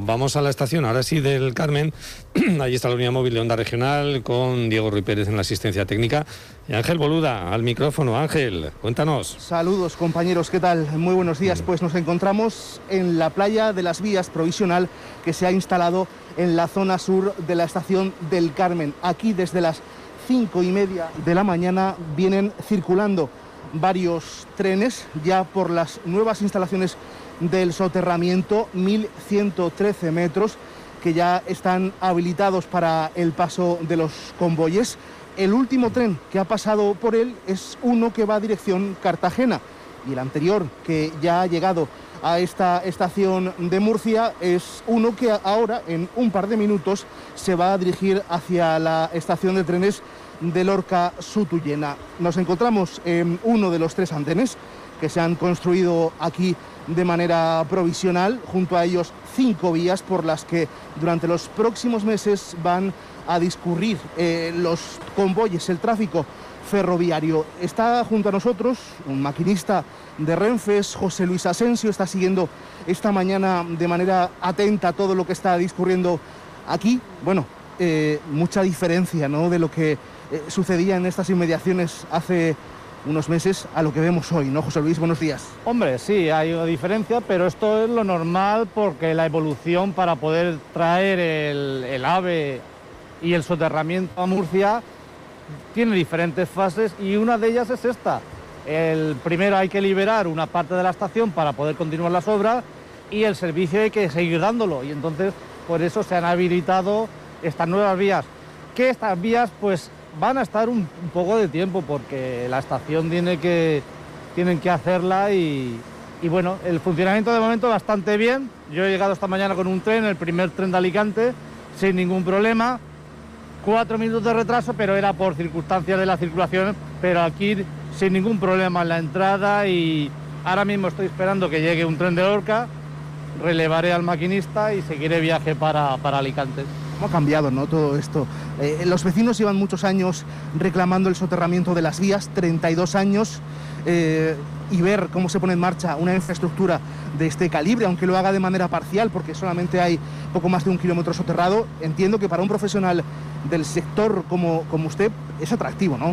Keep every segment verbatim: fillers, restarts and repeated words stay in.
vamos a la estación, ahora sí, del Carmen. Allí está la unidad móvil de Onda Regional con Diego Ruy Pérez en la asistencia técnica y Ángel Boluda al micrófono. Ángel, cuéntanos. Saludos, compañeros, ¿qué tal? Muy buenos días. Pues nos encontramos en la playa de las Vías provisional que se ha instalado en la zona sur de la estación del Carmen. Aquí desde las cinco y media de la mañana vienen circulando varios trenes ya por las nuevas instalaciones del soterramiento, mil ciento trece metros, que ya están habilitados para el paso de los convoyes. El último tren que ha pasado por él es uno que va a dirección Cartagena, y el anterior, que ya ha llegado a esta estación de Murcia, es uno que ahora, en un par de minutos, se va a dirigir hacia la estación de trenes de Lorca-Sutuyena. Nos encontramos en uno de los tres andenes que se han construido aquí de manera provisional, junto a ellos cinco vías por las que durante los próximos meses van a discurrir eh, los convoyes, el tráfico ferroviario. Está junto a nosotros un maquinista de Renfe, José Luis Asensio, está siguiendo esta mañana de manera atenta todo lo que está discurriendo aquí. Bueno, eh, mucha diferencia, ¿no?, de lo que eh, sucedía en estas inmediaciones hace unos meses a lo que vemos hoy, ¿no, José Luis? Buenos días. Hombre, sí, hay una diferencia, pero esto es lo normal porque la evolución para poder traer el, el AVE y el soterramiento a Murcia tiene diferentes fases y una de ellas es esta. El primero, hay que liberar una parte de la estación para poder continuar las obras, y el servicio hay que seguir dándolo, y entonces por eso se han habilitado estas nuevas vías, que estas vías pues van a estar un, un poco de tiempo porque la estación tiene que, tienen que hacerla y, y bueno, el funcionamiento de momento bastante bien. Yo he llegado esta mañana con un tren, el primer tren de Alicante, sin ningún problema, cuatro minutos de retraso, pero era por circunstancias de la circulación, pero aquí sin ningún problema en la entrada, y ahora mismo estoy esperando que llegue un tren de Lorca, relevaré al maquinista y seguiré viaje para, para Alicante. ¿Cómo ha cambiado, ¿no?, todo esto? Eh, los vecinos llevan muchos años reclamando el soterramiento de las vías, treinta y dos años, eh, y ver cómo se pone en marcha una infraestructura de este calibre, aunque lo haga de manera parcial, porque solamente hay poco más de un kilómetro soterrado, entiendo que para un profesional del sector como, como usted es atractivo, ¿no?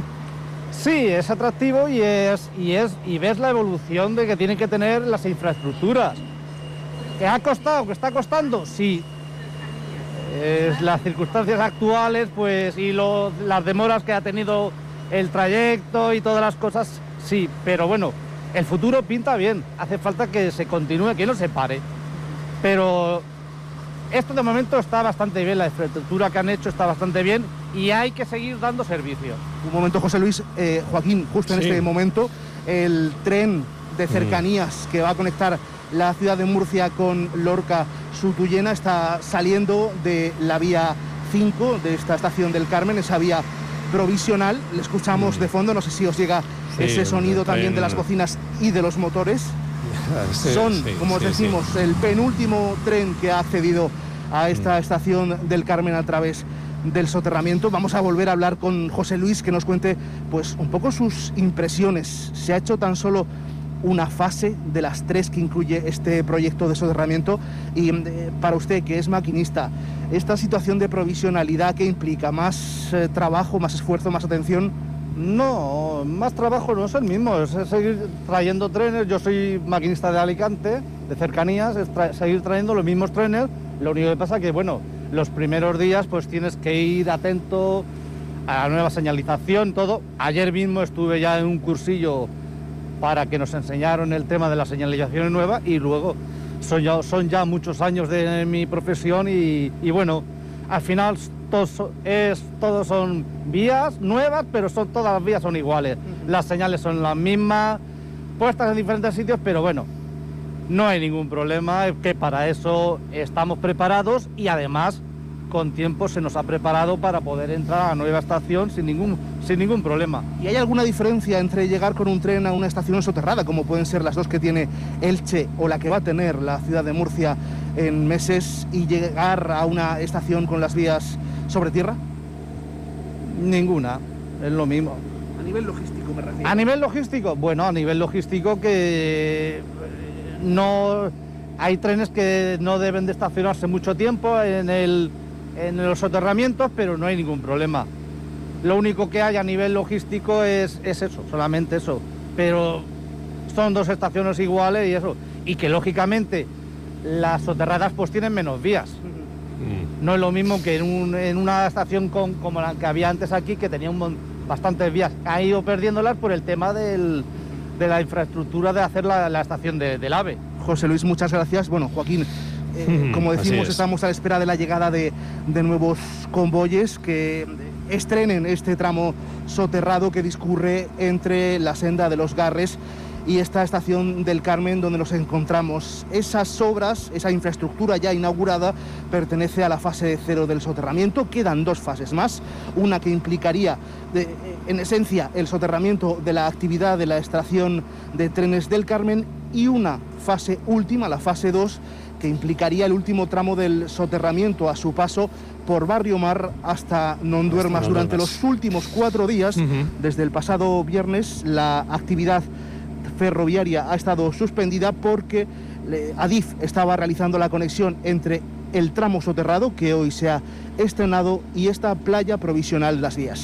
Sí, es atractivo y, es, y, es, y ves la evolución de que tienen que tener las infraestructuras. ¿Que ha costado? ¿Que está costando? Sí. Es las circunstancias actuales, pues, y lo, las demoras que ha tenido el trayecto y todas las cosas, sí, pero bueno, el futuro pinta bien. Hace falta que se continúe, que no se pare. Pero esto de momento está bastante bien, la infraestructura que han hecho está bastante bien y hay que seguir dando servicio. Un momento, José Luis, eh, Joaquín, justo en sí. este momento, el tren de cercanías mm. que va a conectar la ciudad de Murcia con Lorca-Sutuyena está saliendo de la vía cinco de esta estación del Carmen, esa vía provisional. Le escuchamos mm. de fondo, no sé si os llega sí, ese sonido también de las bocinas y de los motores. Sí, Son, sí, como os sí, decimos, sí. el penúltimo tren que ha accedido a esta mm. estación del Carmen a través del soterramiento. Vamos a volver a hablar con José Luis, que nos cuente pues un poco sus impresiones. Se ha hecho tan solo una fase de las tres que incluye este proyecto de soterramiento, y eh, para usted, que es maquinista, esta situación de provisionalidad, ¿qué implica? ¿Más eh, trabajo, más esfuerzo, más atención? No, más trabajo no es el mismo, es seguir trayendo trenes. Yo soy maquinista de Alicante, de cercanías, es tra- seguir trayendo los mismos trenes. Lo único que pasa que, bueno, los primeros días pues tienes que ir atento a la nueva señalización, todo. Ayer mismo estuve ya en un cursillo para que nos enseñaron el tema de la señalización nueva, y luego son ya, son ya muchos años de mi profesión y, y bueno, al final todos, es, todos son vías nuevas, pero son, todas las vías son iguales. Uh-huh. Las señales son las mismas, puestas en diferentes sitios, pero bueno, no hay ningún problema, que para eso estamos preparados, y además con tiempo se nos ha preparado para poder entrar a la nueva estación sin ningún, sin ningún problema. ¿Y hay alguna diferencia entre llegar con un tren a una estación soterrada, como pueden ser las dos que tiene Elche o la que va a tener la ciudad de Murcia en meses, y llegar a una estación con las vías sobre tierra? Ninguna, es lo mismo. A nivel logístico me refiero. A nivel logístico, bueno, a nivel logístico que no... hay trenes que no deben de estacionarse mucho tiempo en, el, en los soterramientos, pero no hay ningún problema. Lo único que hay a nivel logístico es, es eso, solamente eso. Pero son dos estaciones iguales y eso. Y que lógicamente las soterradas pues tienen menos vías. Mm. No es lo mismo que en, un, en una estación con, como la que había antes aquí, que tenía un, bastantes vías. Ha ido perdiéndolas por el tema del, de la infraestructura de hacer la, la estación de, del AVE. José Luis, muchas gracias. Bueno, Joaquín, eh, como decimos, estamos a la espera de la llegada de, de nuevos convoyes que estrenen este tramo soterrado que discurre entre la senda de los Garres y esta estación del Carmen donde nos encontramos. Esas obras, esa infraestructura ya inaugurada, pertenece a la fase cero del soterramiento. Quedan dos fases más, una que implicaría, de, en esencia, el soterramiento de la actividad de la estación de trenes del Carmen, y una fase última, la fase dos, que implicaría el último tramo del soterramiento a su paso por Barrio Mar hasta Non Duermas. Hasta Durante los últimos cuatro días, uh-huh. desde el pasado viernes, la actividad ferroviaria ha estado suspendida porque Adif estaba realizando la conexión entre el tramo soterrado, que hoy se ha estrenado, y esta playa provisional de las vías.